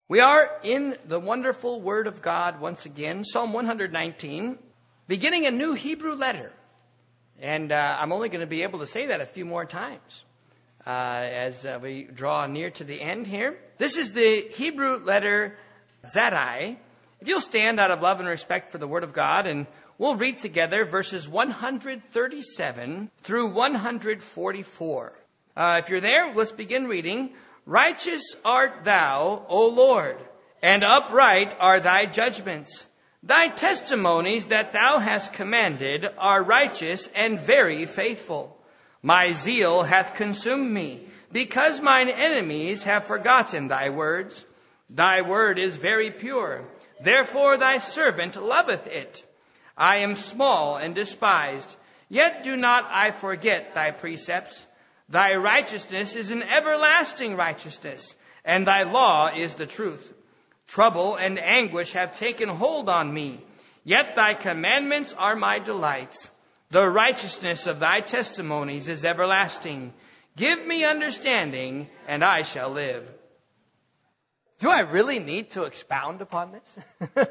We are in the wonderful Word of God once again, Psalm 119, beginning a new Hebrew letter. And I'm only going to be able to say that a few more times as we draw near to the end here. This is the Hebrew letter Zaddai. If you'll stand out of love and respect for the Word of God, and we'll read together verses 137 through 144. If you're there, let's begin reading. Righteous art thou, O Lord, and upright are thy judgments. Thy testimonies that thou hast commanded are righteous and very faithful. My zeal hath consumed me, because mine enemies have forgotten thy words. Thy word is very pure, therefore thy servant loveth it. I am small and despised, yet do not I forget thy precepts. Thy righteousness is an everlasting righteousness, and thy law is the truth. Trouble and anguish have taken hold on me, yet thy commandments are my delights. The righteousness of thy testimonies is everlasting. Give me understanding, and I shall live. Do I really need to expound upon this?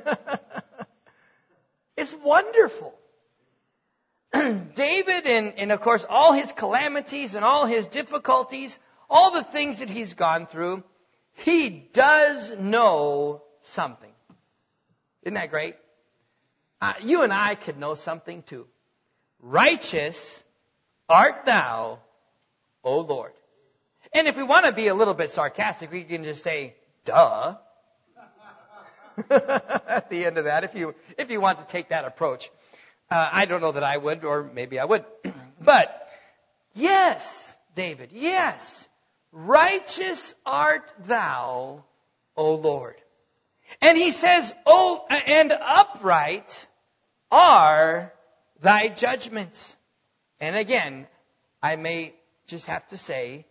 It's wonderful. David and of course all his calamities and all his difficulties, all the things that he's gone through, he does know something. Isn't that great? You and I could know something too. Righteous art thou, O Lord. And if we want to be a little bit sarcastic, we can just say, duh. At the end of that, if you want to take that approach. I don't know that I would, or maybe I would. But, yes, David, yes. Righteous art thou, O Lord. And he says, oh, and upright are thy judgments. And again, I may just have to say,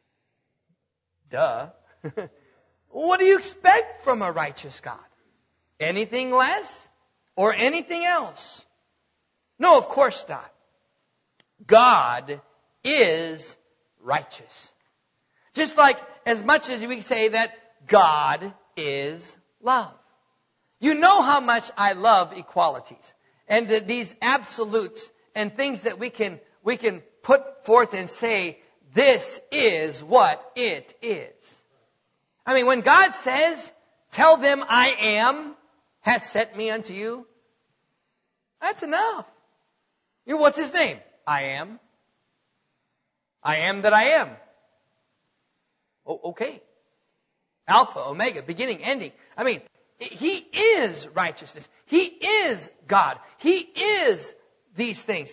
duh. What do you expect from a righteous God? Anything less or anything else? No, of course not. God is righteous. Just like as much as we say that God is love. You know how much I love equalities and these absolutes and things that we can put forth and say, this is what it is. I mean, when God says, tell them I am, hath sent me unto you, that's enough. What's his name? I am. I am that I am. Oh, okay. Alpha, Omega, beginning, ending. I mean, he is righteousness. He is God. He is these things.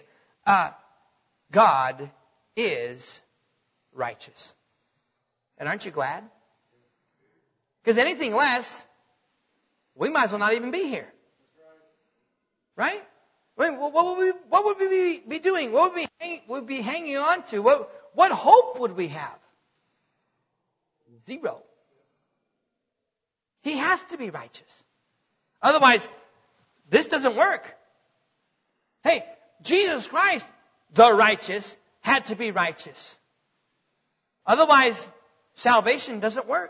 God is righteous. And aren't you glad? Because anything less, we might as well not even be here. Right? I mean, what would we be doing? What would we be hanging on to? What hope would we have? Zero. He has to be righteous. Otherwise, this doesn't work. Hey, Jesus Christ, the righteous, had to be righteous. Otherwise, salvation doesn't work.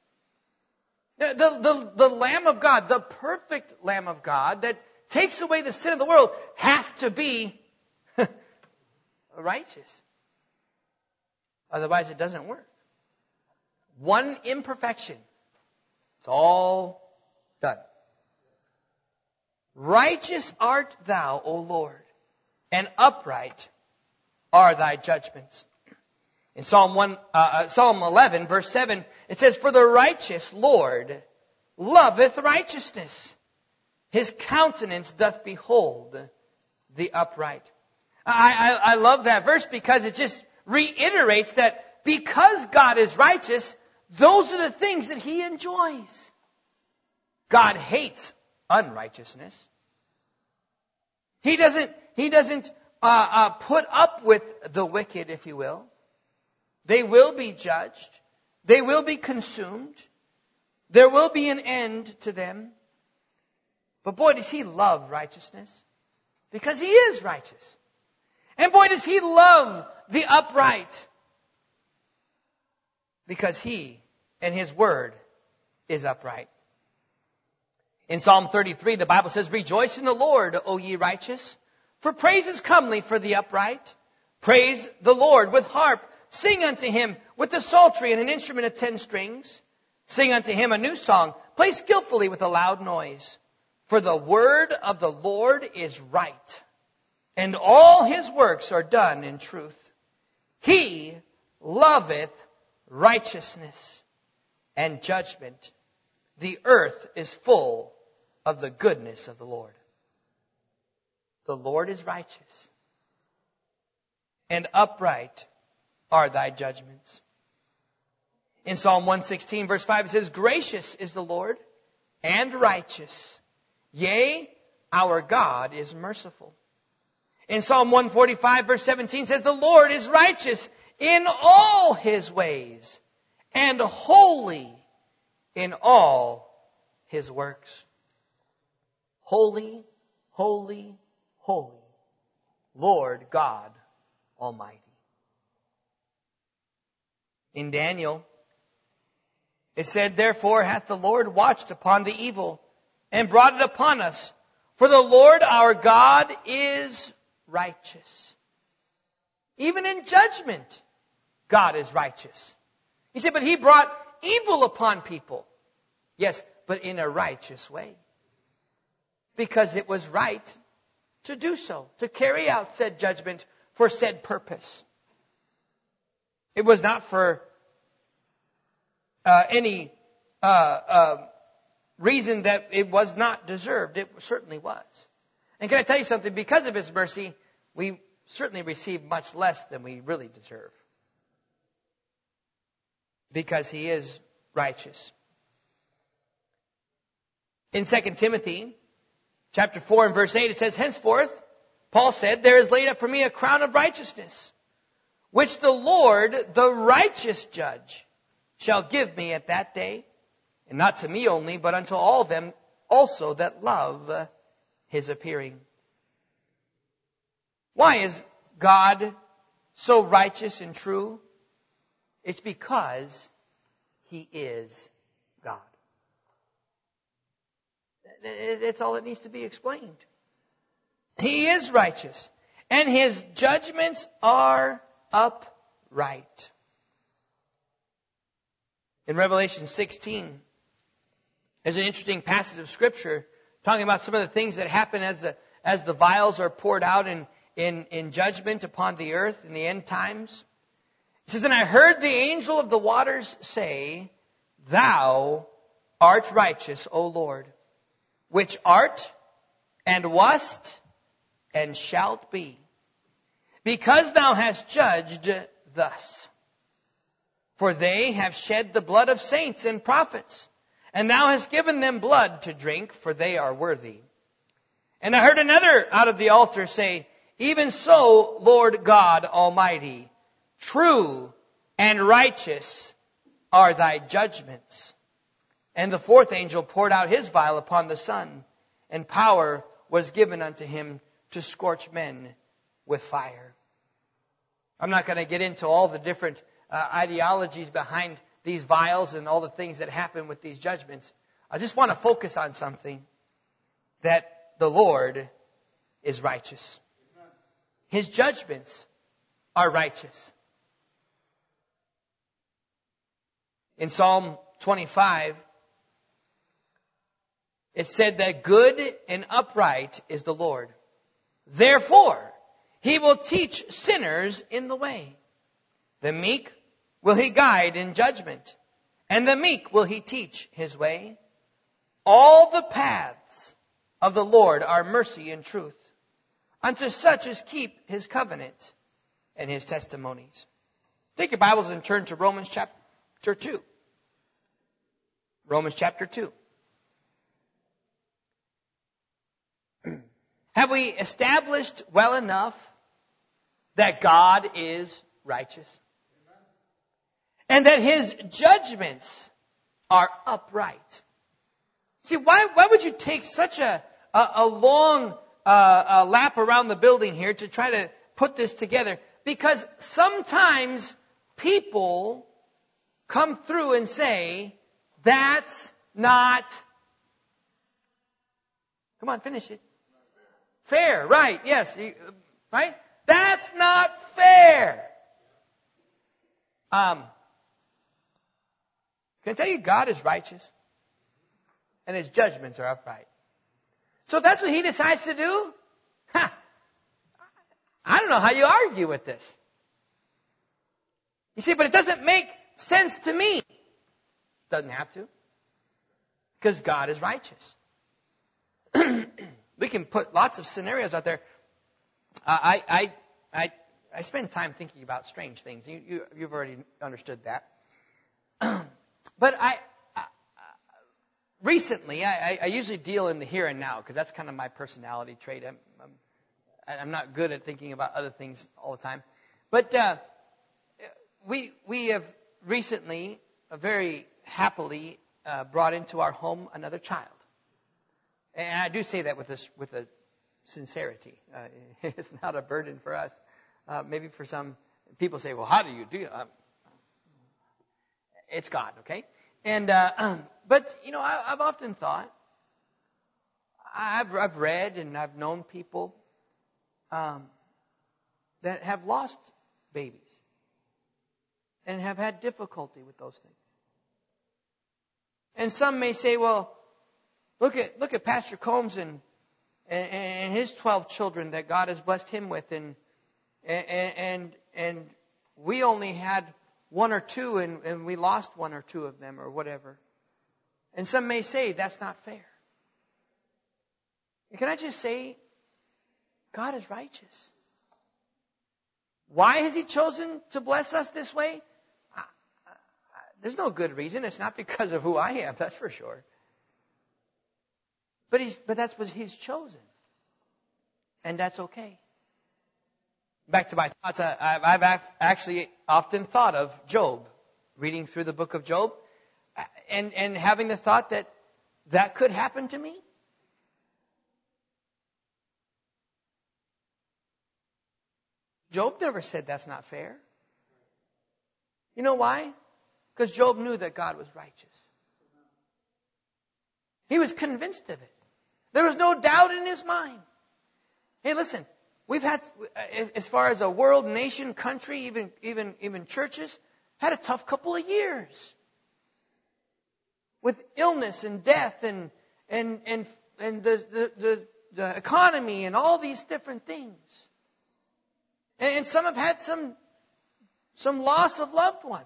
The Lamb of God, the perfect Lamb of God that takes away the sin of the world has to be righteous. Otherwise, it doesn't work. One imperfection. It's all done. Righteous art thou, O Lord, and upright are thy judgments. In Psalm 11, verse 7, it says, for the righteous Lord loveth righteousness. His countenance doth behold the upright. I love that verse because it just reiterates that because God is righteous, those are the things that He enjoys. God hates unrighteousness. He doesn't put up with the wicked, if you will. They will be judged. They will be consumed. There will be an end to them. But boy, does He love righteousness. Because He is righteous. And boy, does He love the upright. Because He and His Word is upright. In Psalm 33, the Bible says, "Rejoice in the Lord, O ye righteous, for praise is comely for the upright. Praise the Lord with harp. Sing unto him with the psaltery and an instrument of 10 strings. Sing unto him a new song. Play skillfully with a loud noise. For the word of the Lord is right, and all his works are done in truth. He loveth righteousness and judgment. The earth is full of the goodness of the Lord." The Lord is righteous, and upright are thy judgments. In Psalm 116, verse 5, it says, "Gracious is the Lord, and righteous. Yea, our God is merciful." In Psalm 145, verse 17, says, "The Lord is righteous in all his ways, and holy in all his works." Holy, holy, holy, Lord God Almighty. In Daniel, it said, "Therefore hath the Lord watched upon the evil, and brought it upon us. For the Lord our God is righteous." Even in judgment, God is righteous. You say, but he brought evil upon people. Yes, but in a righteous way. Because it was right to do so, to carry out said judgment for said purpose. It was not for any reason that it was not deserved. It certainly was. And can I tell you something? Because of his mercy, we certainly receive much less than we really deserve. Because he is righteous. In 2 Timothy chapter 4 and verse 8, it says, "Henceforth," Paul said, "there is laid up for me a crown of righteousness, which the Lord, the righteous judge, shall give me at that day, and not to me only, but unto all them also that love his appearing." Why is God so righteous and true? It's because he is God. That's all that needs to be explained. He is righteous, and his judgments are upright. In Revelation 16, there's an interesting passage of Scripture talking about some of the things that happen as the vials are poured out in judgment upon the earth in the end times. It says, "And I heard the angel of the waters say, Thou art righteous, O Lord, which art and wast and shalt be, because thou hast judged thus. For they have shed the blood of saints and prophets, and thou hast given them blood to drink, for they are worthy. And I heard another out of the altar say, Even so, Lord God Almighty, true and righteous are thy judgments. And the fourth angel poured out his vial upon the sun, and power was given unto him to scorch men with fire." I'm not going to get into all the different ideologies behind these vials and all the things that happen with these judgments. I just want to focus on something, that the Lord is righteous. His judgments are righteous. In Psalm 25, it said that good and upright is the Lord. Therefore, he will teach sinners in the way. The meek will he guide in judgment, and the meek will he teach his way. All the paths of the Lord are mercy and truth, unto such as keep his covenant and his testimonies. Take your Bibles and turn to Romans chapter 2. Romans chapter 2. Have we established well enough that God is righteous? And that his judgments are upright? See, why would you take such a long lap around the building here to try to put this together? Because sometimes people come through and say, that's not, come on, finish it. Fair, right, yes, right? That's not fair. Can I tell you, God is righteous, and His judgments are upright. So if that's what He decides to do, I don't know how you argue with this. You see, but it doesn't make sense to me. Doesn't have to. Because God is righteous. We can put lots of scenarios out there. I spend time thinking about strange things. You've already understood that. But recently, I usually deal in the here and now, because that's kind of my personality trait. I'm not good at thinking about other things all the time. But we have recently, very happily, brought into our home another child. And I do say that with a sincerity. It's not a burden for us. Maybe for some people say, well, how do you do it? It's God, okay? And but you know, I've often thought, I've read and I've known people that have lost babies and have had difficulty with those things. And some may say, well, look at Pastor Combs and his 12 children that God has blessed him with, and we only had one or two, and we lost one or two of them, or whatever. And some may say that's not fair. And can I just say, God is righteous. Why has He chosen to bless us this way? There's no good reason. It's not because of who I am, that's for sure. But that's what He's chosen. And that's okay. Back to my thoughts, I've actually often thought of Job, reading through the book of Job, and having the thought that could happen to me. Job never said that's not fair. You know why? Because Job knew that God was righteous. He was convinced of it. There was no doubt in his mind. Hey, listen, we've had, as far as a world, nation, country, even churches, had a tough couple of years. With illness and death and the economy and all these different things. And some have had some loss of loved ones.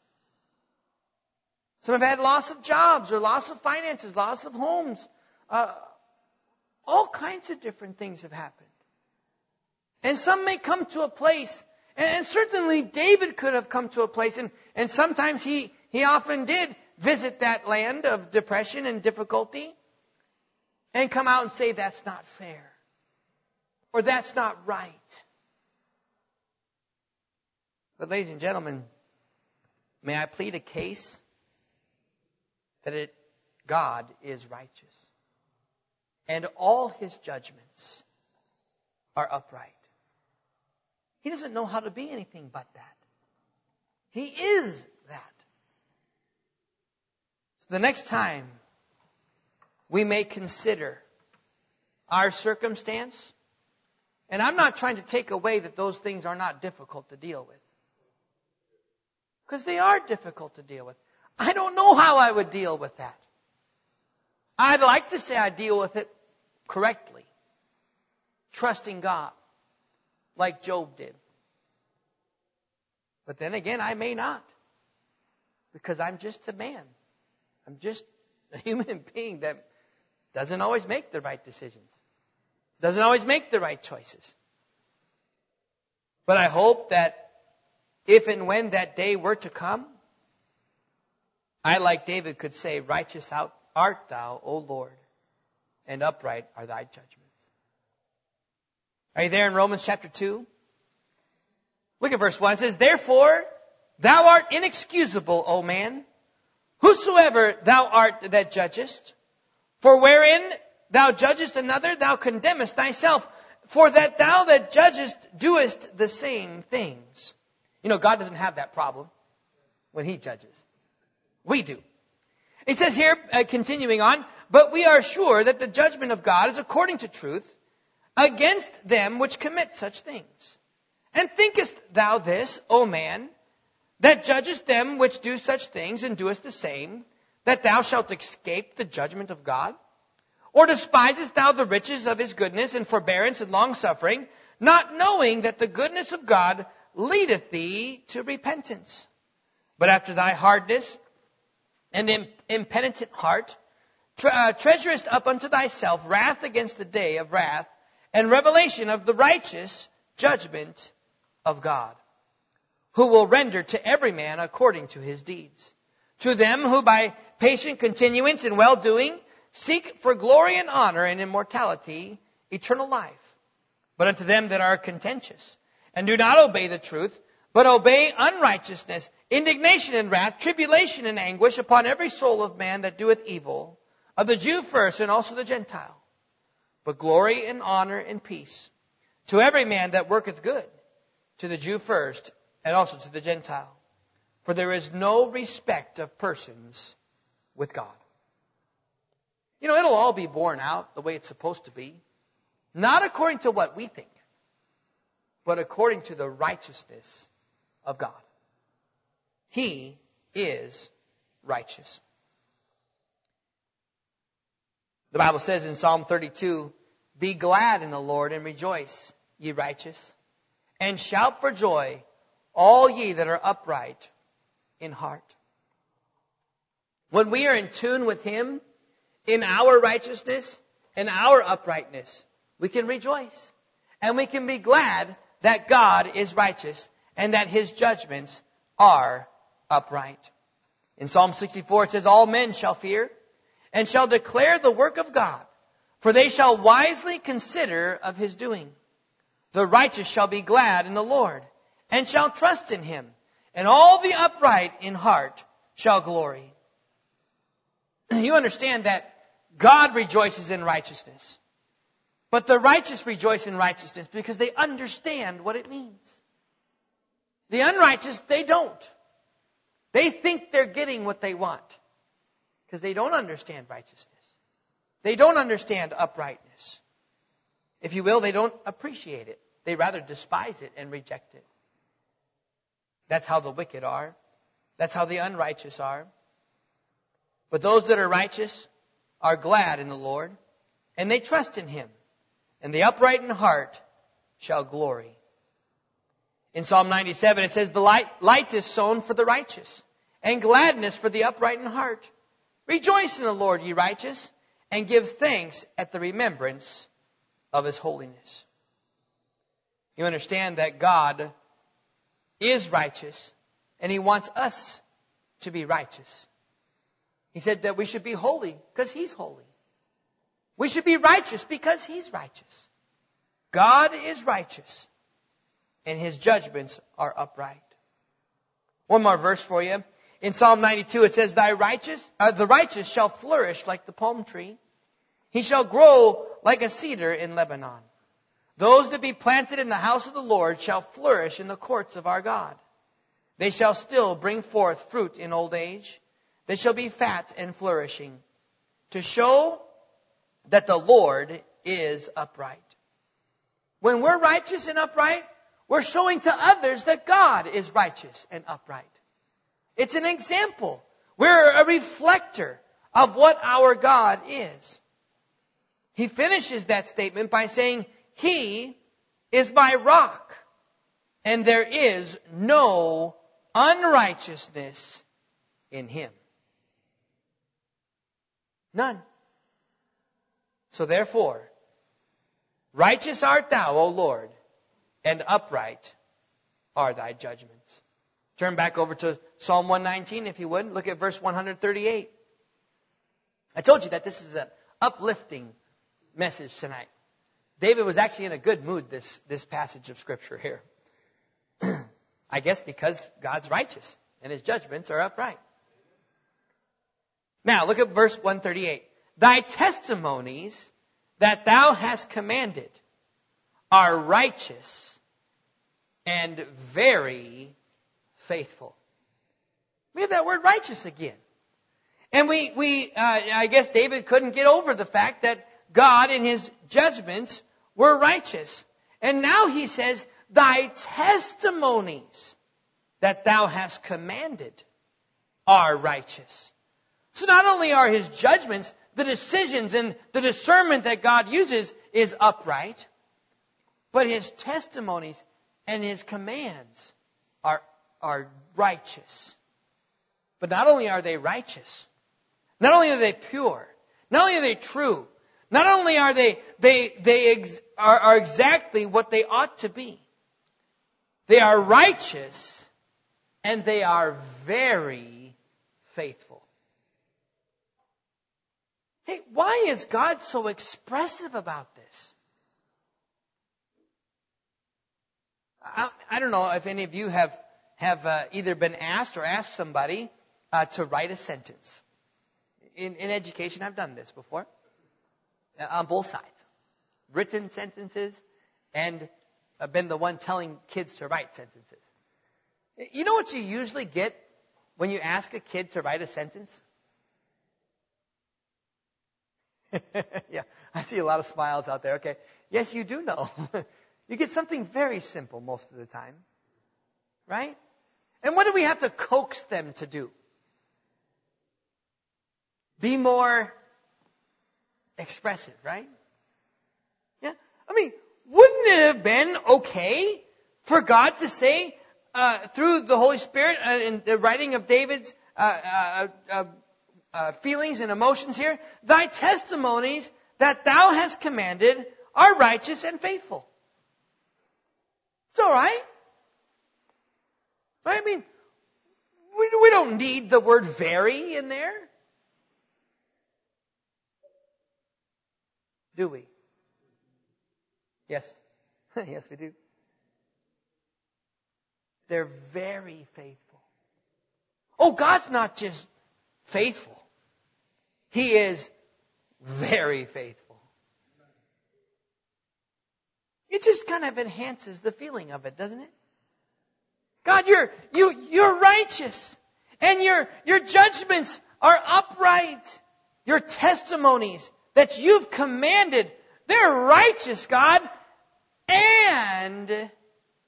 Some have had loss of jobs or loss of finances, loss of homes. All kinds of different things have happened. And some may come to a place, and certainly David could have come to a place, and sometimes he often did visit that land of depression and difficulty and come out and say, that's not fair. Or that's not right. But ladies and gentlemen, may I plead a case that God is righteous. And all His judgments are upright. He doesn't know how to be anything but that. He is that. So the next time we may consider our circumstance, and I'm not trying to take away that those things are not difficult to deal with. Because they are difficult to deal with. I don't know how I would deal with that. I'd like to say I deal with it correctly, trusting God, like Job did. But then again, I may not, because I'm just a man. I'm just a human being that doesn't always make the right decisions, doesn't always make the right choices. But I hope that if and when that day were to come, I, like David, could say, righteous art thou, O Lord, and upright are thy judgments. Are you there in Romans chapter 2? Look at verse 1. It says, therefore, thou art inexcusable, O man, whosoever thou art that judgest. For wherein thou judgest another, thou condemnest thyself. For that thou that judgest doest the same things. You know, God doesn't have that problem when He judges. We do. It says here, continuing on, but we are sure that the judgment of God is according to truth against them which commit such things. And thinkest thou this, O man, that judgest them which do such things and doest the same, that thou shalt escape the judgment of God? Or despisest thou the riches of his goodness and forbearance and longsuffering, not knowing that the goodness of God leadeth thee to repentance? But after thy hardness and impenitent heart, treasurest up unto thyself wrath against the day of wrath and revelation of the righteous judgment of God, who will render to every man according to his deeds. To them who by patient continuance in well-doing seek for glory and honor and immortality, eternal life. But unto them that are contentious and do not obey the truth, but obey unrighteousness, indignation and wrath, tribulation and anguish upon every soul of man that doeth evil, of the Jew first and also the Gentile. But glory and honor and peace to every man that worketh good, to the Jew first and also to the Gentile. For there is no respect of persons with God. You know, it'll all be borne out the way it's supposed to be. Not according to what we think, but according to the righteousness of God. He is righteous. The Bible says in Psalm 32, be glad in the Lord and rejoice, ye righteous, and shout for joy, all ye that are upright in heart. When we are in tune with Him, in our righteousness and our uprightness, we can rejoice. And we can be glad that God is righteous and that His judgments are upright. In Psalm 64 it says, all men shall fear and shall declare the work of God, for they shall wisely consider of His doing. The righteous shall be glad in the Lord and shall trust in Him, and all the upright in heart shall glory. You understand that God rejoices in righteousness. But the righteous rejoice in righteousness because they understand what it means. The unrighteous, they don't. They think they're getting what they want because they don't understand righteousness. They don't understand uprightness. If you will, they don't appreciate it. They rather despise it and reject it. That's how the wicked are. That's how the unrighteous are. But those that are righteous are glad in the Lord, and they trust in Him, and the upright in heart shall glory. In Psalm 97 it says, the light is sown for the righteous, and gladness for the upright in heart. Rejoice in the Lord, ye righteous, and give thanks at the remembrance of His holiness. You understand that God is righteous, and He wants us to be righteous. He said that we should be holy because He's holy. We should be righteous because He's righteous. God is righteous, and His judgments are upright. One more verse for you. In Psalm 92 it says, the righteous shall flourish like the palm tree. He shall grow like a cedar in Lebanon. Those that be planted in the house of the Lord shall flourish in the courts of our God. They shall still bring forth fruit in old age. They shall be fat and flourishing, to show that the Lord is upright. When we're righteous and upright, we're showing to others that God is righteous and upright. It's an example. We're a reflector of what our God is. He finishes that statement by saying, He is my rock, and there is no unrighteousness in Him. None. So therefore, righteous art thou, O Lord, and upright are thy judgments. Turn back over to Psalm 119, if you would. Look at verse 138. I told you that this is an uplifting message tonight. David was actually in a good mood this passage of Scripture here. I guess because God's righteous and His judgments are upright. Now, look at verse 138. Thy testimonies that thou hast commanded are righteous and very faithful. We have that word righteous again. And I guess David couldn't get over the fact that God in his judgments were righteous. And now he says, thy testimonies that thou hast commanded are righteous. So not only are his judgments, the decisions and the discernment that God uses is upright, but his testimonies and his commands are righteous. But not only are they righteous, not only are they pure, not only are they true, not only are they exactly what they ought to be, they are righteous and they are very faithful. Hey, why is God so expressive about this? I don't know if any of you have either been asked or asked somebody to write a sentence. In education, I've done this before. On both sides. Written sentences and I've been the one telling kids to write sentences. You know what you usually get when you ask a kid to write a sentence? Yeah, I see a lot of smiles out there. Okay. Yes, you do know. You get something very simple most of the time. Right? And what do we have to coax them to do? Be more expressive, right? Yeah. I mean, wouldn't it have been okay for God to say, through the Holy Spirit in the writing of David's feelings and emotions here, thy testimonies that thou hast commanded are righteous and faithful. It's all right. I mean, we don't need the word very in there. Do we? Yes. Yes, we do. They're very faithful. Oh, God's not just faithful. He is very faithful. It just kind of enhances the feeling of it, doesn't it? God, you're righteous. And your judgments are upright. Your testimonies that you've commanded, they're righteous, God, and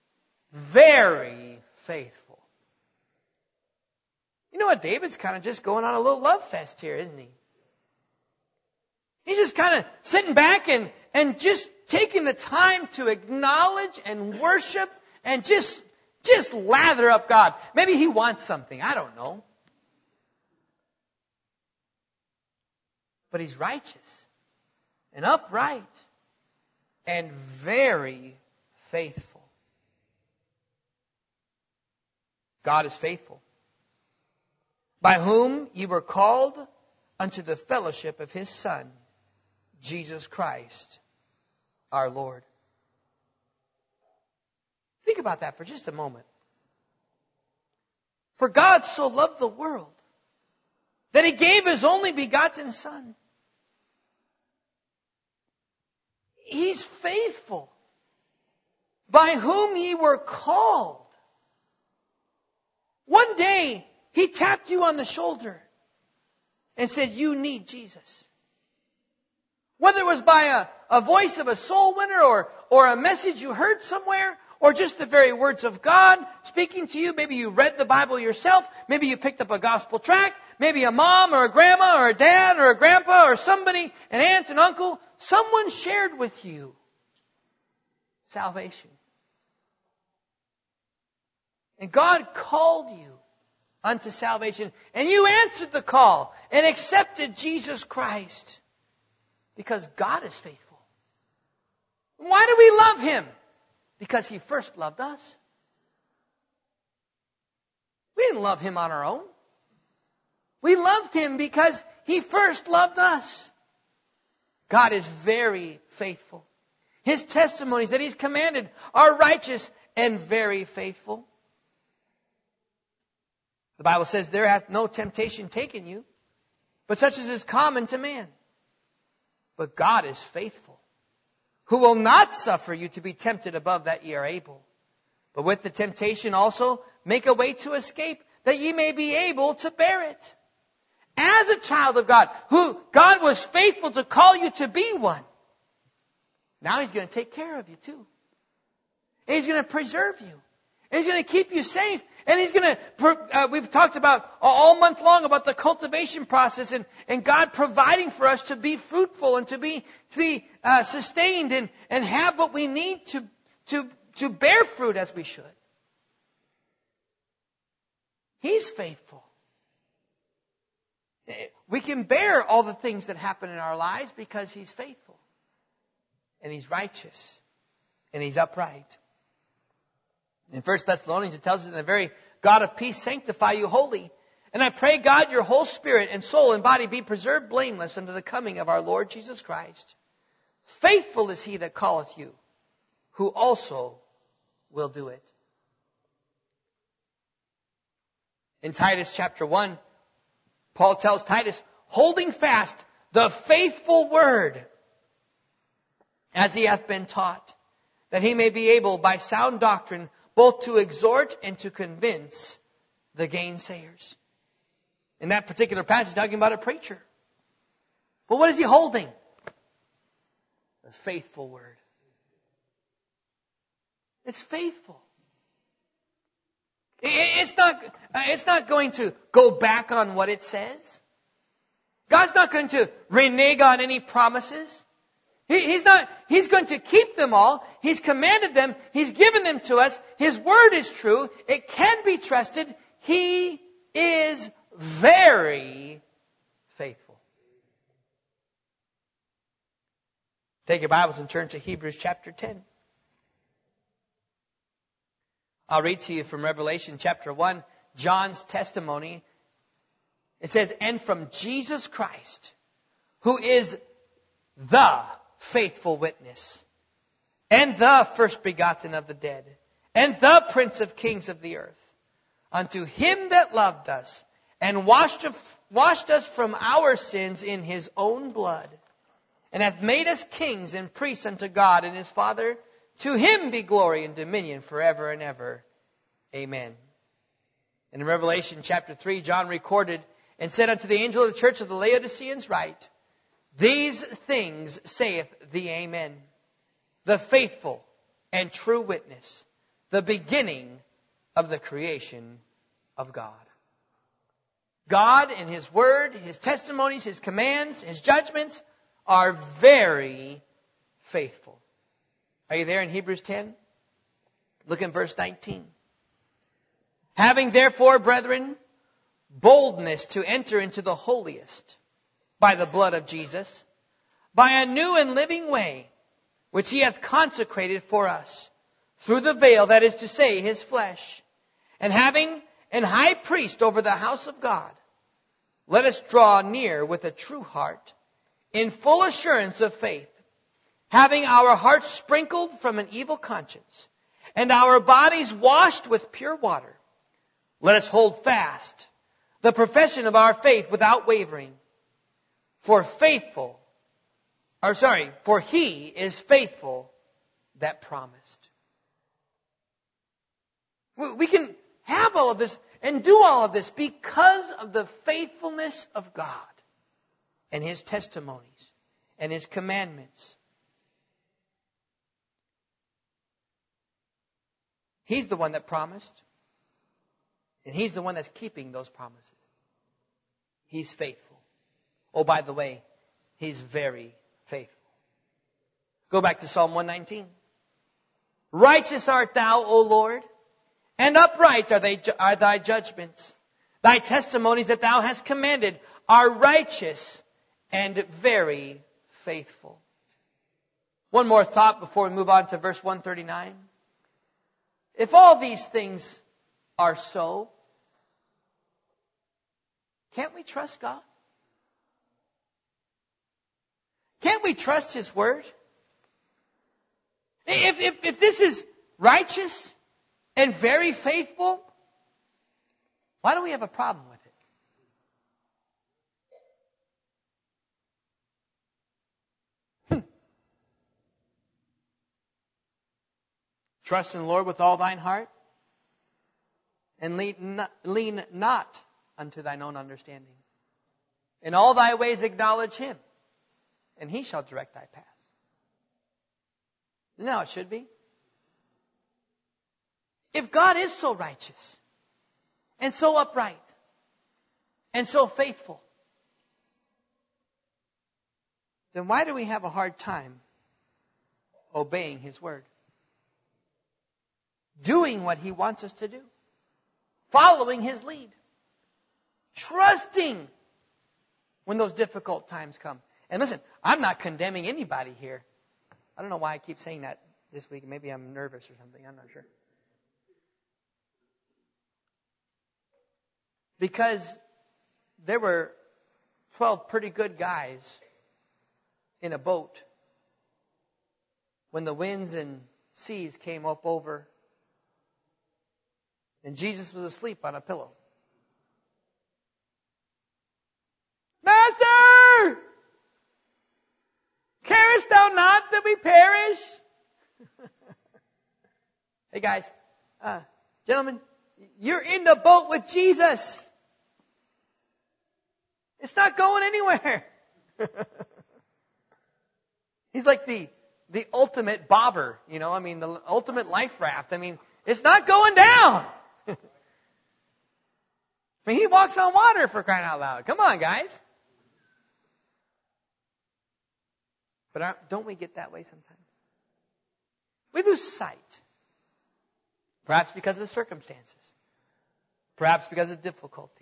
very faithful. You know what? David's kind of just going on a little love fest here, isn't he? He's just kind of sitting back and just taking the time to acknowledge and worship and just lather up God. Maybe he wants something. I don't know. But he's righteous and upright and very faithful. God is faithful, by whom ye were called unto the fellowship of his Son, Jesus Christ, our Lord. Think about that for just a moment. For God so loved the world that he gave his only begotten Son. He's faithful, by whom ye were called. One day, he tapped you on the shoulder and said, you need Jesus. Whether it was by a voice of a soul winner or a message you heard somewhere, or just the very words of God speaking to you. Maybe you read the Bible yourself. Maybe you picked up a gospel tract. Maybe a mom or a grandma or a dad or a grandpa or somebody, an aunt, an uncle, someone shared with you salvation. And God called you unto salvation. And you answered the call and accepted Jesus Christ. Because God is faithful. Why do we love him? Because he first loved us. We didn't love him on our own. We loved him because he first loved us. God is very faithful. His testimonies that he's commanded are righteous and very faithful. The Bible says, there hath no temptation taken you, but such as is common to man. But God is faithful, who will not suffer you to be tempted above that ye are able, but with the temptation also make a way to escape, that ye may be able to bear it. as a child of God, who God was faithful to call you to be one, now He's going to take care of you too. And He's going to preserve you. And He's going to keep you safe. And He's going to, we've talked about all month long about the cultivation process and God providing for us to be fruitful and to be sustained and have what we need to bear fruit as we should. He's faithful. We can bear all the things that happen in our lives because He's faithful. And He's righteous. And He's upright. In 1 Thessalonians it tells us, the very God of peace sanctify you wholly. And I pray, God, your whole spirit and soul and body be preserved blameless unto the coming of our Lord Jesus Christ. Faithful is He that calleth you, who also will do it. In Titus chapter 1, Paul tells Titus, holding fast the faithful word, as he hath been taught, that he may be able by sound doctrine both to exhort and to convince the gainsayers. In that particular passage, talking about a preacher. But what is he holding? The faithful word. It's faithful. It's not going to go back on what it says. God's not going to renege on any promises. He's going to keep them all. He's commanded them. He's given them to us. His word is true. It can be trusted. He is very faithful. Take your Bibles and turn to Hebrews chapter 10. I'll read to you from Revelation chapter 1, John's testimony. It says, and from Jesus Christ, who is the faithful witness, and the first begotten of the dead, and the Prince of kings of the earth, unto Him that loved us, and washed us from our sins in His own blood, and hath made us kings and priests unto God and His Father. To Him be glory and dominion forever and ever. Amen. In Revelation chapter 3, John recorded and said unto the angel of the church of the Laodiceans, write, these things saith the Amen, the faithful and true witness, the beginning of the creation of God. God in His word, His testimonies, His commands, His judgments are very faithful. Are you there in Hebrews 10? Look in verse 19. Having therefore, brethren, boldness to enter into the holiest by the blood of Jesus, by a new and living way, which He hath consecrated for us, through the veil, that is to say, His flesh, and having an high priest over the house of God, let us draw near with a true heart, in full assurance of faith, having our hearts sprinkled from an evil conscience, and our bodies washed with pure water. Let us hold fast the profession of our faith without wavering. For He is faithful that promised. We can have all of this and do all of this because of the faithfulness of God and His testimonies and His commandments. He's the one that promised. And He's the one that's keeping those promises. He's faithful. Oh, by the way, He's very faithful. Go back to Psalm 119. Righteous art Thou, O Lord, and upright are Thy judgments. Thy testimonies that Thou hast commanded are righteous and very faithful. One more thought before we move on to verse 139. If all these things are so, can't we trust God? Can't we trust His word? If this is righteous and very faithful, why do we have a problem with it? Trust in the Lord with all thine heart, and lean not unto thine own understanding. In all thy ways acknowledge him, and he shall direct thy paths. Isn't that how it should be? If God is so righteous, and so upright, and so faithful, then why do we have a hard time obeying his word? Doing what he wants us to do. Following his lead. Trusting when those difficult times come. And listen, I'm not condemning anybody here. I don't know why I keep saying that this week. Maybe I'm nervous or something. I'm not sure. Because there were 12 pretty good guys in a boat when the winds and seas came up over and Jesus was asleep on a pillow. Master! Carest thou not that we perish? Hey guys, gentlemen, you're in the boat with Jesus. It's not going anywhere. He's like the ultimate bobber, the ultimate life raft. It's not going down. He walks on water, for crying out loud. Come on, guys. But don't we get that way sometimes? We lose sight. Perhaps because of the circumstances. Perhaps because of difficulties.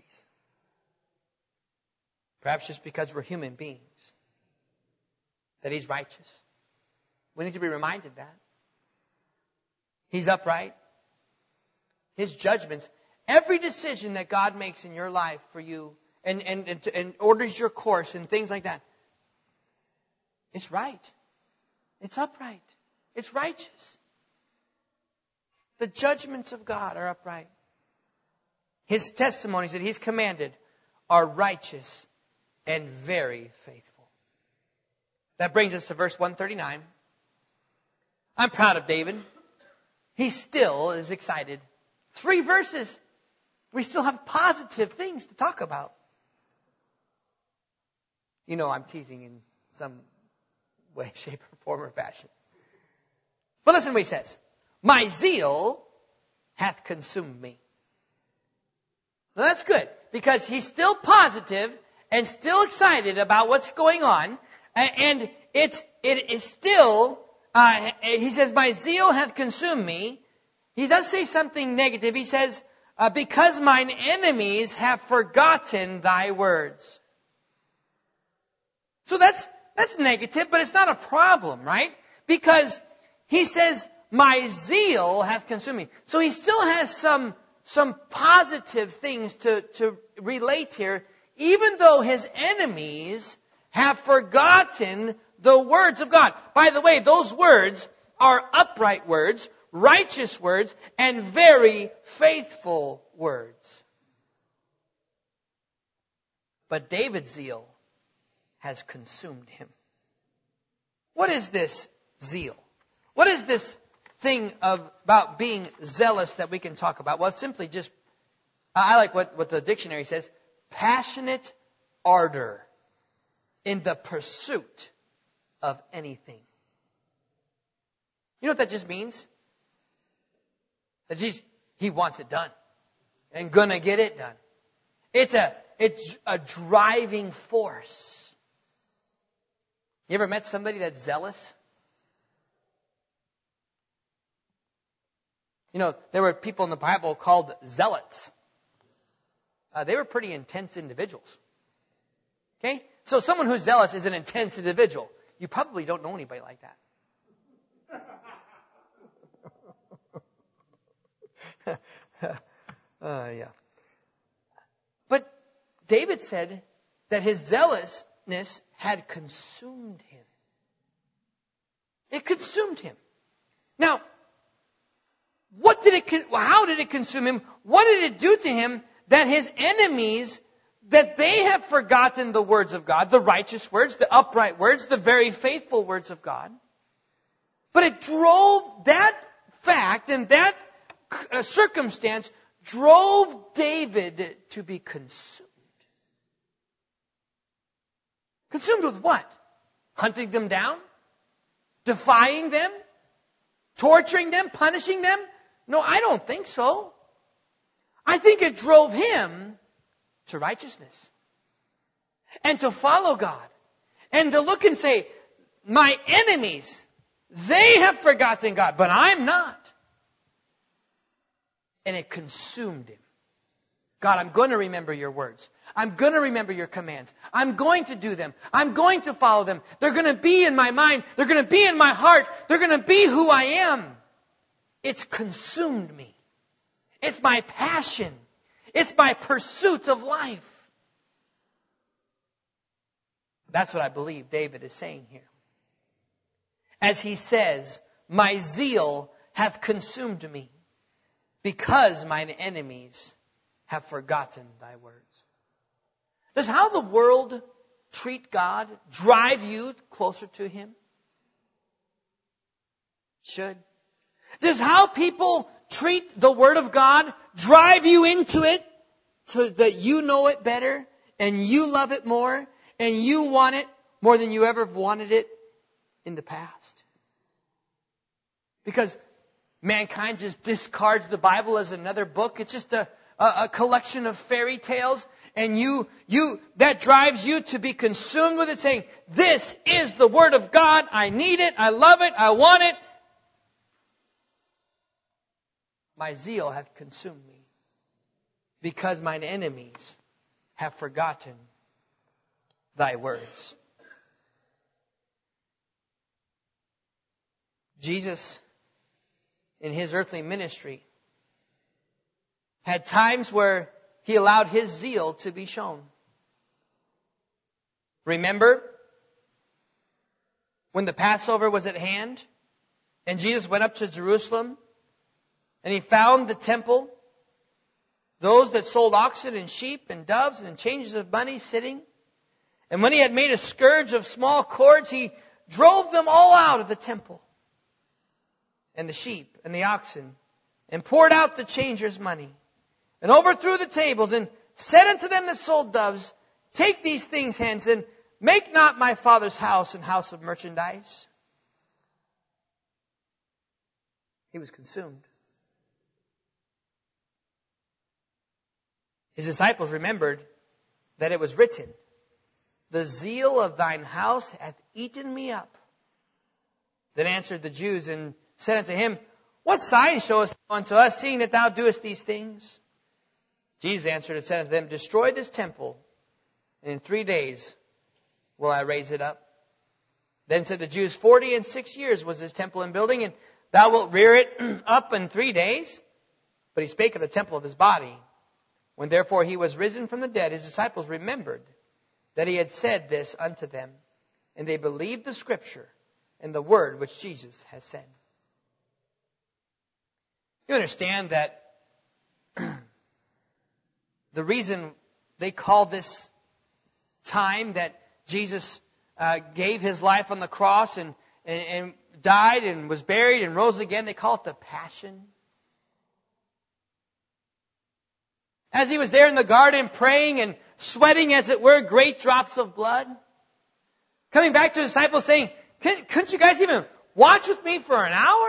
Perhaps just because we're human beings. That he's righteous. We need to be reminded that. He's upright. His judgments, every decision that God makes in your life for you and orders your course and things like that, it's right. It's upright. It's righteous. The judgments of God are upright. His testimonies that he's commanded are righteous and very faithful. That brings us to verse 139. I'm proud of David. He still is excited. 3 verses. We still have positive things to talk about. I'm teasing in some way, shape, or form, or fashion. But listen to what he says. My zeal hath consumed me. Now that's good, because he's still positive and still excited about what's going on. And it is still, he says, my zeal hath consumed me. He does say something negative. He says, because mine enemies have forgotten thy words. So that's negative, but it's not a problem, right? Because he says, my zeal hath consumed me. So he still has some positive things to relate here, even though his enemies have forgotten the words of God. By the way, those words are upright words, righteous words, and very faithful words. But David's zeal has consumed him. What is this zeal? What is this thing about being zealous that we can talk about? Well, it's simply just, I like what the dictionary says, passionate ardor in the pursuit of anything. You know what that just means? That he wants it done and gonna get it done. It's a driving force. You ever met somebody that's zealous? There were people in the Bible called zealots. They were pretty intense individuals. Okay? So someone who's zealous is an intense individual. You probably don't know anybody like that. Yeah. But David said that his zealousness had consumed him. It consumed him. Now, how did it consume him? What did it do to him that his enemies, that they have forgotten the words of God, the righteous words, the upright words, the very faithful words of God? But it drove that fact and that circumstance drove David to be consumed. Consumed with what? Hunting them down? Defying them? Torturing them? Punishing them? No, I don't think so. I think it drove him to righteousness. And to follow God. And to look and say, my enemies, they have forgotten God, but I'm not. And it consumed him. God, I'm going to remember your words. I'm going to remember your commands. I'm going to do them. I'm going to follow them. They're going to be in my mind. They're going to be in my heart. They're going to be who I am. It's consumed me. It's my passion. It's my pursuit of life. That's what I believe David is saying here. As he says, my zeal hath consumed me, because mine enemies have forgotten thy words. Does how the world treat God drive you closer to Him? Should. Does how people treat the Word of God drive you into it so that you know it better and you love it more and you want it more than you ever wanted it in the past? Because mankind just discards the Bible as another book. It's just a collection of fairy tales. And that drives you to be consumed with it, saying, this is the Word of God. I need it. I love it. I want it. My zeal hath consumed me, because mine enemies have forgotten thy words. Jesus, in His earthly ministry, had times where He allowed His zeal to be shown. Remember when the Passover was at hand and Jesus went up to Jerusalem and He found the temple, those that sold oxen and sheep and doves and changes of money sitting. And when He had made a scourge of small cords, He drove them all out of the temple, and the sheep and the oxen, and poured out the changers' money, and overthrew the tables, and said unto them that sold doves, take these things hence, and make not my Father's house an house of merchandise. He was consumed. His disciples remembered that it was written, the zeal of thine house hath eaten me up. Then answered the Jews and said unto Him, what sign showest thou unto us, seeing that thou doest these things? Jesus answered and said unto them, destroy this temple, and in 3 days will I raise it up. Then said the Jews, 46 years was this temple in building, and thou wilt rear it up in 3 days? But He spake of the temple of His body. When therefore He was risen from the dead, His disciples remembered that He had said this unto them, and they believed the Scripture and the word which Jesus has said. You understand that the reason they call this time that Jesus gave His life on the cross and died and was buried and rose again, they call it the Passion. As He was there in the garden praying and sweating, as it were, great drops of blood. Coming back to the disciples saying, couldn't you guys even watch with me for an hour?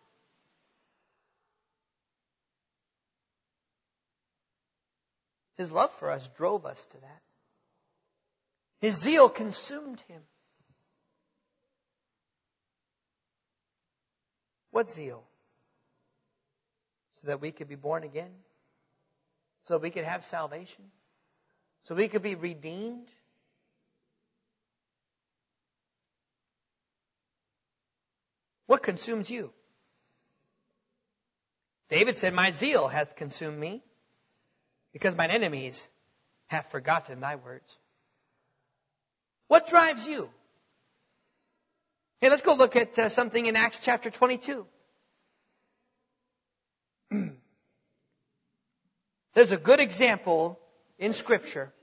His love for us drove us to that. His zeal consumed Him. What zeal? So that we could be born again? So we could have salvation? So we could be redeemed? What consumes you? David said, my zeal hath consumed me, because mine enemies have forgotten thy words. What drives you? Hey, let's go look at something in Acts chapter 22. There's a good example in Scripture.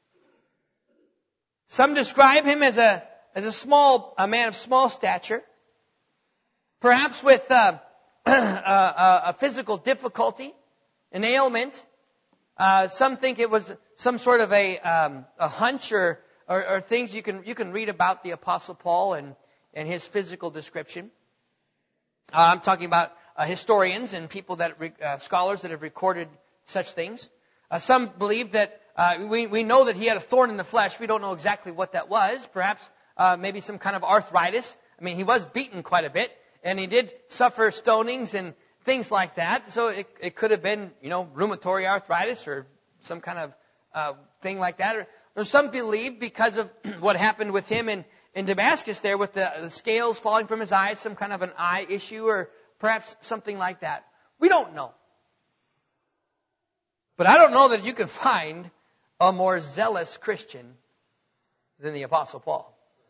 Some describe him as a man of small stature, perhaps with a physical difficulty, an ailment. Some think it was some sort of a hunch or or things you can read about the Apostle Paul and his physical description. I'm talking about historians and people scholars that have recorded such things. Some believe that we know that he had a thorn in the flesh. We don't know exactly what that was. Perhaps maybe some kind of arthritis. I mean, he was beaten quite a bit, and he did suffer stonings and things like that. So it could have been, rheumatoid arthritis or some kind of thing like that. Or some believe because of what happened with him in Damascus there with the scales falling from his eyes, some kind of an eye issue or perhaps something like that. We don't know. But I don't know that you can find a more zealous Christian than the Apostle Paul.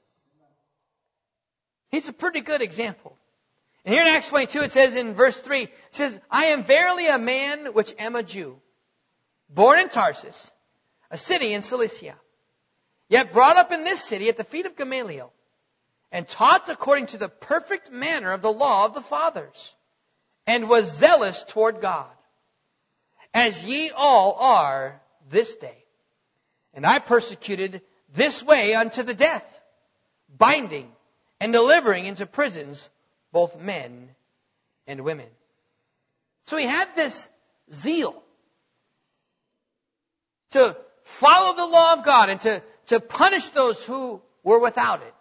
He's a pretty good example. And here in Acts 22 it says in verse 3, it says, I am verily a man which am a Jew, born in Tarsus, a city in Cilicia, yet brought up in this city at the feet of Gamaliel, and taught according to the perfect manner of the law of the fathers, and was zealous toward God, as ye all are this day. And I persecuted this way unto the death, binding and delivering into prisons both men and women. So he had this zeal to follow the law of God and to punish those who were without it.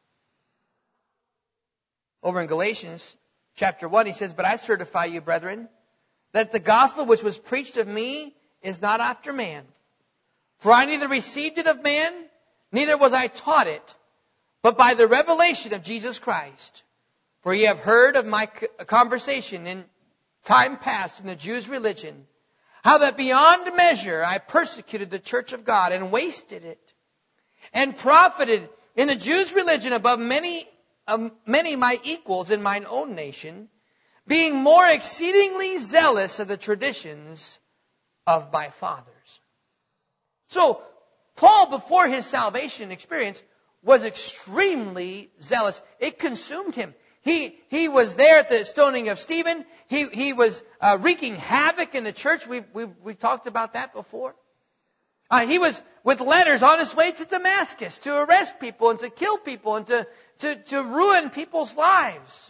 Over in Galatians chapter 1, he says, But I certify you, brethren, that the gospel which was preached of me is not after man. For I neither received it of man, neither was I taught it, but by the revelation of Jesus Christ. For ye have heard of my conversation in time past in the Jews' religion, how that beyond measure I persecuted the church of God and wasted it, and profited in the Jews' religion above many my equals in mine own nation, being more exceedingly zealous of the traditions of my fathers. So, Paul, before his salvation experience, was extremely zealous. It consumed him. He was there at the stoning of Stephen. He was wreaking havoc in the church. We've talked about that before. He was with letters on his way to Damascus to arrest people and to kill people and to ruin people's lives.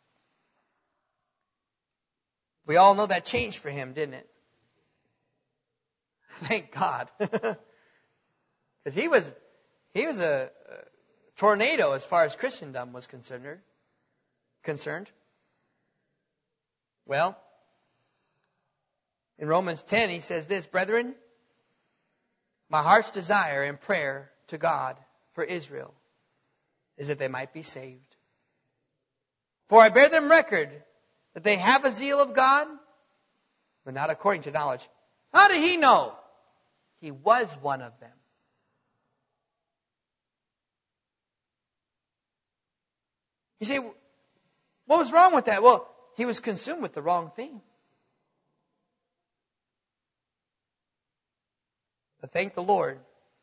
We all know that changed for him, didn't it? Thank God. Because he was a tornado as far as Christendom was concerned. Well, in Romans 10 he says this, Brethren, my heart's desire and prayer to God for Israel is that they might be saved. For I bear them record that they have a zeal of God, but not according to knowledge. How did he know? He was one of them. You say, what was wrong with that? Well, he was consumed with the wrong thing. But thank the Lord,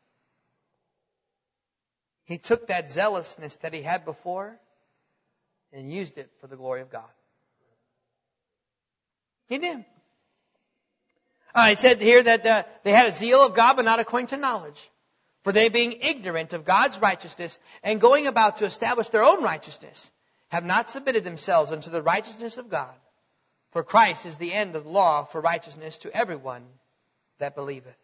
he took that zealousness that he had before and used it for the glory of God. He did. It said here that they had a zeal of God, but not according to knowledge. For they, being ignorant of God's righteousness and going about to establish their own righteousness, have not submitted themselves unto the righteousness of God. For Christ is the end of the law for righteousness to everyone that believeth.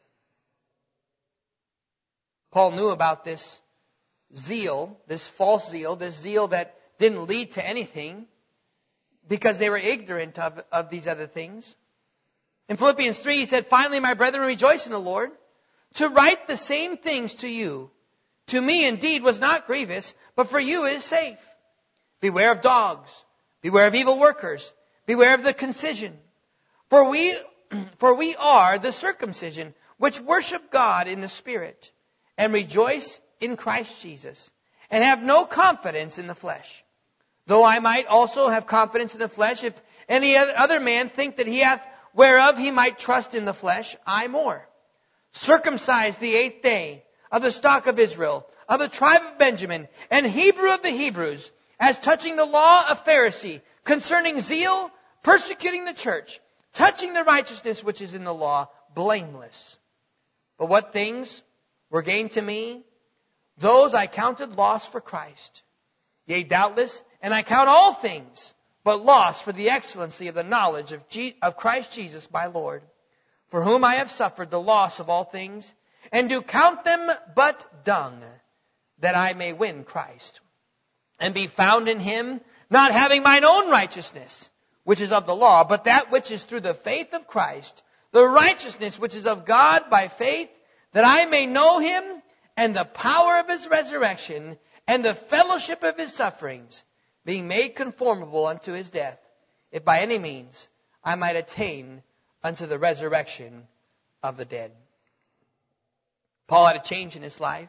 Paul knew about this zeal, this false zeal, this zeal that didn't lead to anything because they were ignorant of these other things. In Philippians 3, he said, Finally, my brethren, rejoice in the Lord. To write the same things to you, to me indeed was not grievous, but for you is safe. Beware of dogs. Beware of evil workers. Beware of the concision. For we are the circumcision, which worship God in the Spirit, and rejoice in Christ Jesus, and have no confidence in the flesh. Though I might also have confidence in the flesh, if any other man think that he hath whereof he might trust in the flesh, I more. Circumcised the 8th day, of the stock of Israel, of the tribe of Benjamin, and Hebrew of the Hebrews, as touching the law of Pharisee, concerning zeal, persecuting the church, touching the righteousness which is in the law, blameless. But what things were gained to me, those I counted loss for Christ. Yea, doubtless, and I count all things but loss for the excellency of the knowledge of Christ Jesus my Lord, for whom I have suffered the loss of all things, and do count them but dung, that I may win Christ, and be found in him, not having mine own righteousness, which is of the law, but that which is through the faith of Christ, the righteousness which is of God by faith, that I may know him, and the power of his resurrection, and the fellowship of his sufferings, being made conformable unto his death, if by any means I might attain unto the resurrection of the dead. Paul had a change in his life.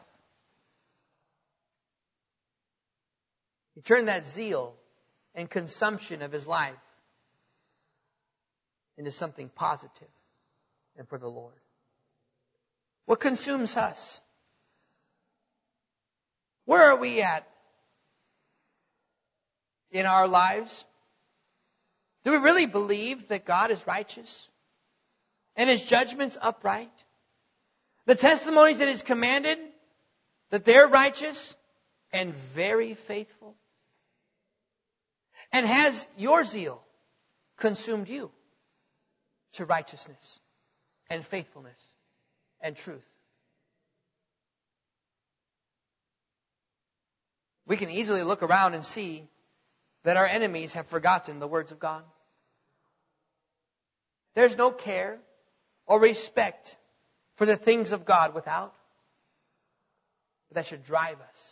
He turned that zeal and consumption of his life into something positive and for the Lord. What consumes us? Where are we at in our lives? Do we really believe that God is righteous and his judgments upright? The testimonies that he's commanded, that they're righteous and very faithful? And has your zeal consumed you to righteousness and faithfulness and truth? We can easily look around and see that our enemies have forgotten the words of God. There's no care or respect for the things of God without. But that should drive us.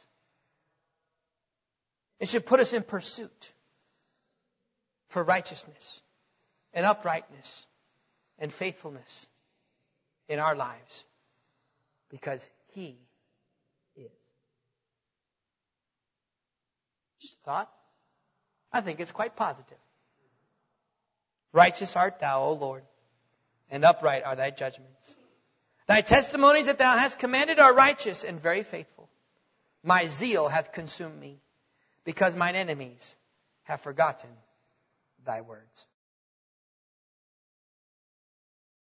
It should put us in pursuit for righteousness and uprightness and faithfulness in our lives, because he is. Just a thought. I think it's quite positive. Righteous art thou, O Lord, and upright are thy judgments. Thy testimonies that thou hast commanded are righteous and very faithful. My zeal hath consumed me, because mine enemies have forgotten thy words.